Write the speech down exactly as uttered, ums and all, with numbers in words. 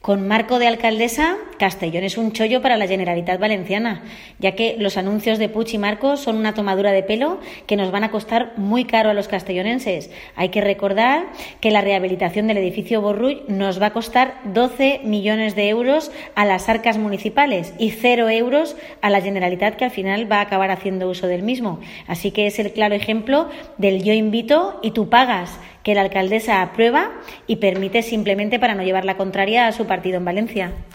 Con marco de alcaldesa, Castellón es un chollo para la Generalitat Valenciana, ya que los anuncios de Puig y Marco son una tomadura de pelo que nos van a costar muy caro a los castellonenses. Hay que recordar que la rehabilitación del edificio Borrull nos va a costar doce millones de euros a las arcas municipales y cero euros a la Generalitat, que al final va a acabar haciendo uso del mismo. Así que es el claro ejemplo del yo invito y tú pagas, que la alcaldesa aprueba y permite simplemente para no llevar la contraria a su partido en Valencia.